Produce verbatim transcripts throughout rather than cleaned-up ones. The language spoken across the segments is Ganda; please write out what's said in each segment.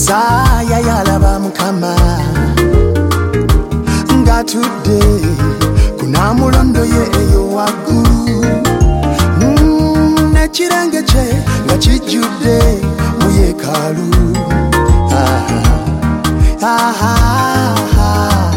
Yesaya yalaba Mukama ngatudde kuna mulondo ye eyo waggulu mm, n'ekirenge kye nga kijjudde mu yeekaalu ah, ah, ah,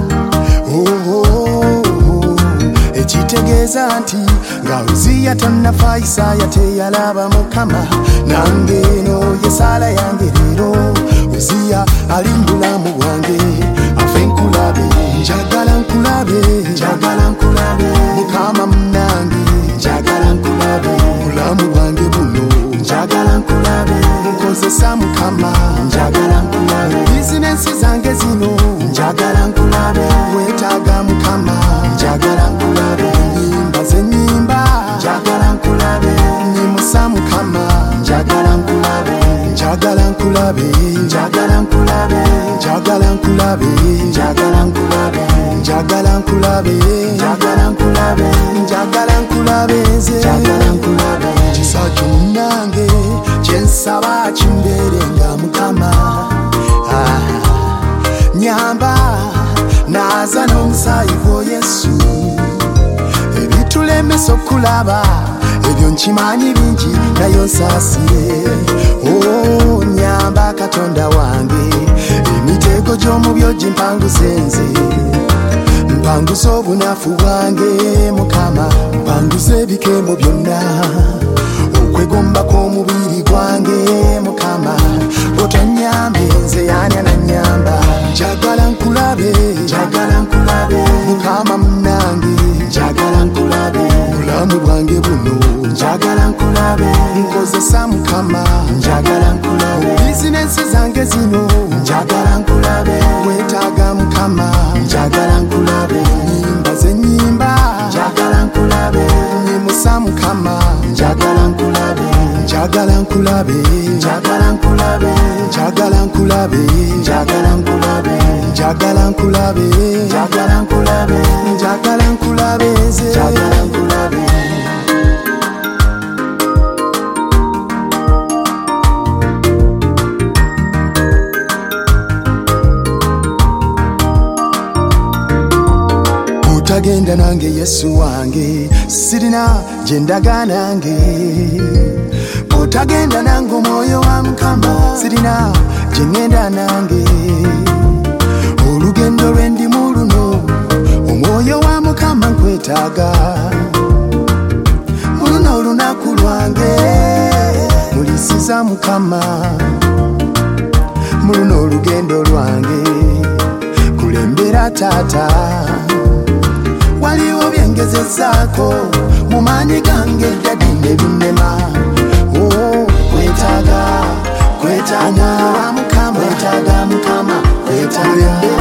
oh, oh, oh. Ekitegeeza nti nga Uziya tannafa Isaaya teyalaba Mukama nange eno yesaala yange leero Uziya ali mu bulamu bwange afe nkulabe njagala nkulabe njagala nkulabe Mukama munange njagala nkulabe bulamu bwange buno njagala nkulabe nkozesa Mukama njagala nkulabe bizinensi zange zino njagala nkulabe wetaaga Mukama njagala nkulabe nyimba zenyimba njagala nkulabe nyimusa Mukama njagala nkulabe njagala nkulabe njagala nkulabe njagala nkulabe njagala nkulabe njagala nkulabe njagala nkulabe njagala nkulabe nze njagala nkulabe kisakyo munange kyensaba kimbeerenga Mukama ah, nyamba naza n'omusaayi gwo Yesu ebitulemesa okulaba ebyo nkimanyi bingi naye onsaasire oh, nyamba Katonda wange emitego gy'omubyo gimpanguse nze mpanguse obunafu bwange Mukama mpanguse ebikeemo byonna okwegomba kw'omubiri gwange Mukama otanyambe nze yani ananyamba njagala nkulabe njagala nkulabe Mukama munange njagala nkulabe bulamu bwange buno njagala nkulabe nkozesa Mukama njagala nkulabe bizinensi zange zino njagala nkulabe wetaaga Mukama njagala nkulabe nyimba zenyimba njagala nkulabe nyimusa Mukama njagala nkulabe njagala nkulabe njagala nkulabe njagala nkulabe njagala nkulabe njagala nkulabe njagala nkulabe njagala nkulabe nze njagala nkulabe Otagenda nange Yesu wange sirina gyendaga nange otagenda nange omwoyo wa Mukama sirina gyengenda nange olugendo lwendimu luno omwoyo wa Mukama nkwetaaga muluno olunaku lwange mulisiza Mukama muluno olugendo lwange kulembera taata waliwo byengezezaako mu maanyi gange ddadi nebinema oh, kwetaaga kwetaaga Mukama kwetaaga Mukama kwetaaga